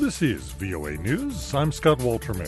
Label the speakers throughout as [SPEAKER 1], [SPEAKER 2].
[SPEAKER 1] This is VOA News. I'm Scott Walterman.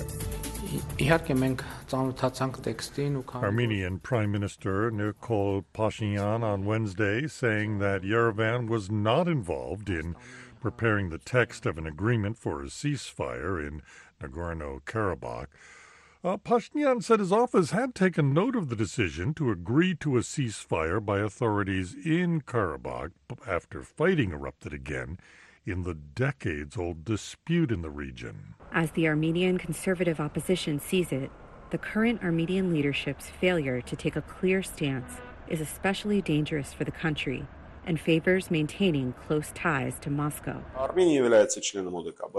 [SPEAKER 1] Armenian Prime Minister Nikol Pashinyan on Wednesday saying that Yerevan was not involved in preparing the text of an agreement for a ceasefire in Nagorno-Karabakh. Pashinyan said his office had taken note of the decision to agree to a ceasefire by authorities in Karabakh after fighting erupted again in the decades-old dispute in the region.
[SPEAKER 2] As the Armenian conservative opposition sees it, the current Armenian leadership's failure to take a clear stance is especially dangerous for the country and favors maintaining close ties to Moscow.
[SPEAKER 3] Armenia is a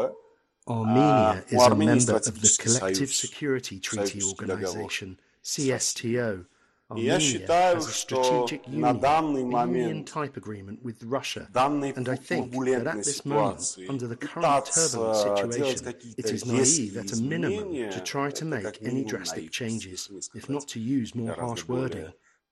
[SPEAKER 3] member of the Collective Security Treaty Organization, CSTO. Armenia has a strategic union-type agreement with Russia, and I think that at this moment, under the current turbulent situation, it is naive at a minimum to try to make any drastic changes, if not to use more harsh wording.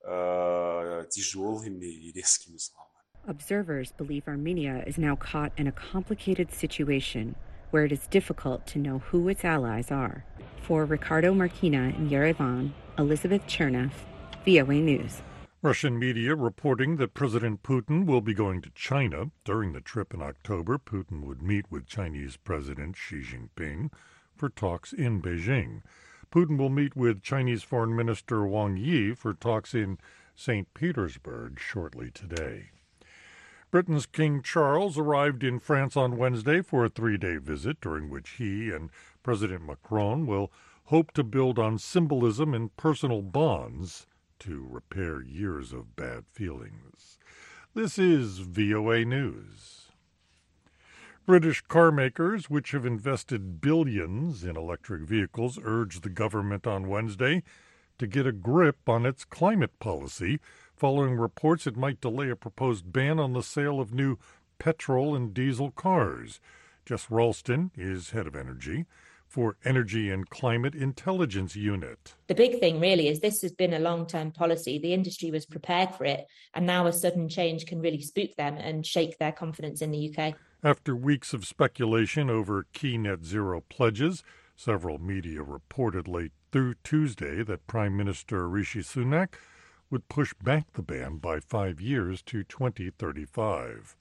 [SPEAKER 2] Observers believe Armenia is now caught in a complicated situation where it is difficult to know who its allies are. For Ricardo Marquina in Yerevan, Elizabeth Chernev, VOA News.
[SPEAKER 1] Russian media reporting that President Putin will be going to China. During the trip in October, Putin would meet with Chinese President Xi Jinping for talks in Beijing. Putin will meet with Chinese Foreign Minister Wang Yi for talks in St. Petersburg shortly today. Britain's King Charles arrived in France on Wednesday for a 3-day visit, during which he and President Macron will hope to build on symbolism and personal bonds to repair years of bad feelings. This is VOA News. British car makers, which have invested billions in electric vehicles, urged the government on Wednesday to get a grip on its climate policy, following reports it might delay a proposed ban on the sale of new petrol and diesel cars. Jess Ralston is head of energy for Energy and Climate Intelligence Unit.
[SPEAKER 4] The big thing really is this has been a long-term policy. The industry was prepared for it, and now a sudden change can really spook them and shake their confidence in the UK.
[SPEAKER 1] After weeks of speculation over key net zero pledges, several media reported late through Tuesday that Prime Minister Rishi Sunak would push back the ban by 5 years to 2035.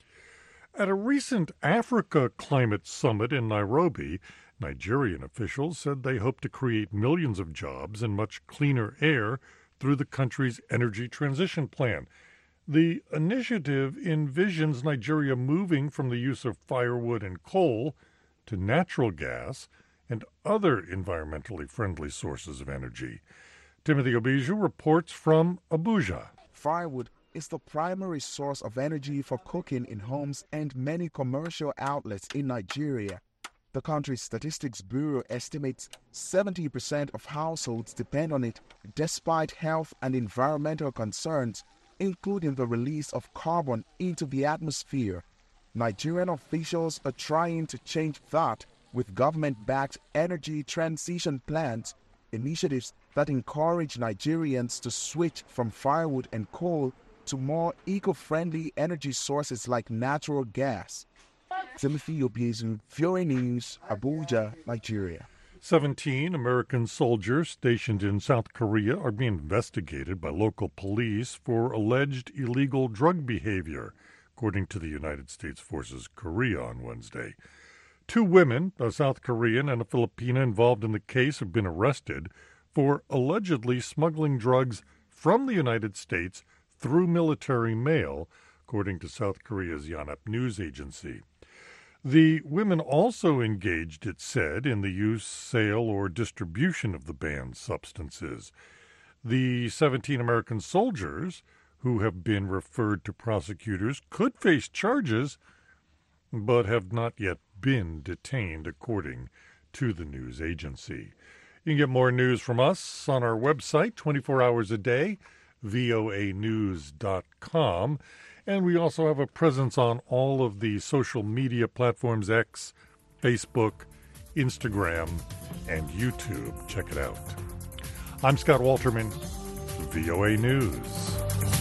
[SPEAKER 1] At a recent Africa Climate Summit in Nairobi, Nigerian officials said they hope to create millions of jobs and much cleaner air through the country's energy transition plan. The initiative envisions Nigeria moving from the use of firewood and coal to natural gas and other environmentally friendly sources of energy. Timothy Obiju reports from Abuja.
[SPEAKER 5] Firewood is the primary source of energy for cooking in homes and many commercial outlets in Nigeria. The country's Statistics Bureau estimates 70% of households depend on it, despite health and environmental concerns, including the release of carbon into the atmosphere. Nigerian officials are trying to change that with government-backed energy transition plans, initiatives that encourage Nigerians to switch from firewood and coal to more eco-friendly energy sources like natural gas. Timothy Obiezu, VOA News, Abuja, Nigeria.
[SPEAKER 1] 17 American soldiers stationed in South Korea are being investigated by local police for alleged illegal drug behavior, according to the United States Forces Korea on Wednesday. 2 women, a South Korean and a Filipina involved in the case, have been arrested for allegedly smuggling drugs from the United States through military mail, according to South Korea's Yonhap news agency. The women also engaged, it said, in the use, sale, or distribution of the banned substances. The 17 American soldiers, who have been referred to prosecutors, could face charges, but have not yet been detained, according to the news agency. You can get more news from us on our website, 24 hours a day, voanews.com. And we also have a presence on all of the social media platforms, X, Facebook, Instagram, and YouTube. Check it out. I'm Scott Walterman, VOA News.